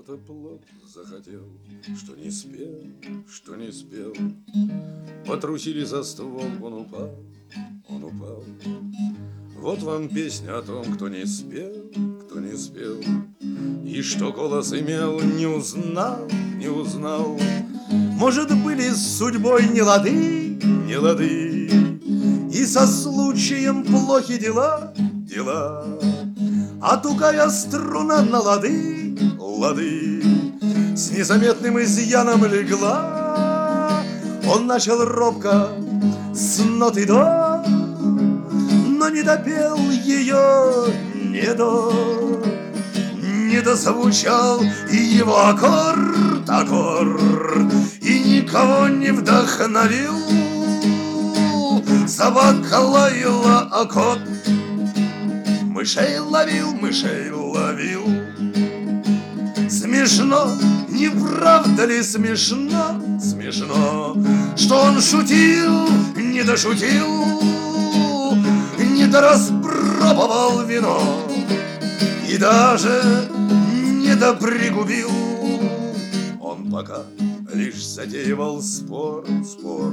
кто-то плод захотел, что не спел, что не спел. Потрусили за ствол, он упал, он упал. Вот вам песня о том, кто не спел, кто не спел. И что голос имел, не узнал, не узнал. Может, были с судьбой не лады, не лады, и со случаем плохи дела, дела. А тугая струна на лады, лады, с незаметным изъяном легла. Он начал робко с ноты до, но не допел ее, не дозвучал его аккорд, аккорд, и никого не вдохновил. Собака лаяла, а кот мышей ловил, мышей ловил. Смешно, не правда ли смешно, смешно, что он шутил, не дошутил, не дораспробовал вино и даже не допригубил. Он пока лишь затеивал спор, спор,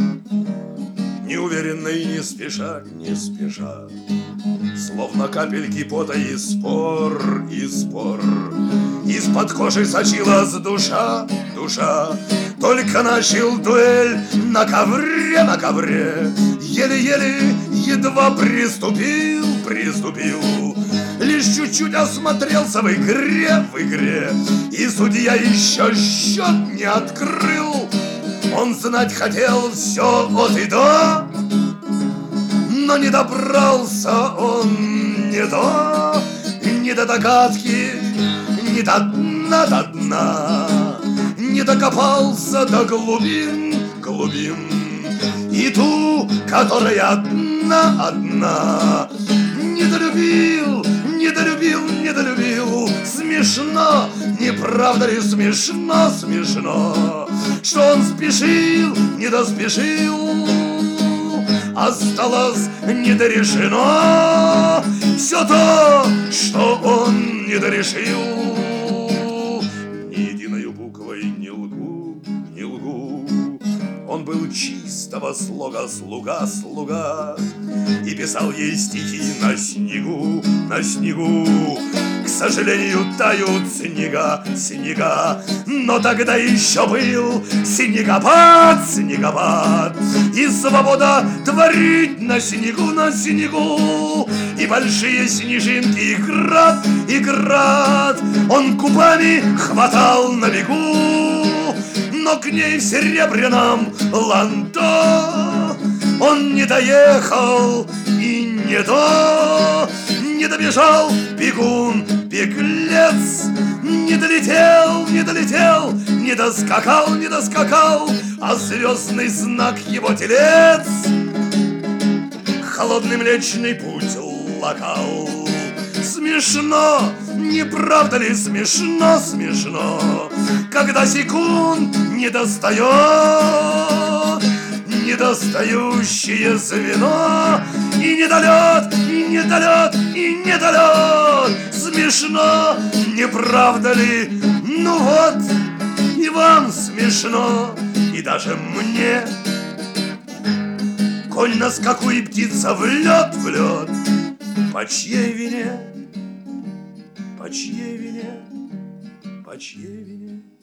неуверенно и не спеша, не спеша, словно капельки пота и спор, и спор. Из-под кожи сочилась душа, душа. Только начал дуэль на ковре, на ковре, еле-еле, едва приступил, приступил. Лишь чуть-чуть осмотрелся в игре, в игре, и судья еще счет не открыл. Он знать хотел все от и до, но не добрался он не до догадки, не до дна, до дна, не докопался до глубин, глубин. И ту, которая одна, одна, недолюбил, недолюбил, недолюбил. Смешно, не правда ли смешно, смешно, что он спешил, не доспешил. Осталось недорешено все то, что он не дорешил. Ни единою буквой не лгу, не лгу. Он был чистого слога слуга, слуга, и писал ей стихи на снегу, на снегу. К сожалению, тают снега, снега, но тогда еще был снегопад, снегопад, и свобода творить на снегу, на снегу. И большие снежинки, и град, и град он кубами хватал на бегу. Но к ней в серебряном ландо он не доехал и не добежал бегун, беглец, не долетел, не долетел, не доскакал, не доскакал, а звездный знак его телец холодный Млечный Путь локал. Смешно, не правда ли смешно, смешно, когда секунд не достает недостающее звено, и недолет, и недолет, и недолет. Смешно, не правда ли? Ну вот, и вам смешно, и даже мне. Конь на скаку и птица в лед, в лед. По чьей вине? По чьей вине? По чьей вине?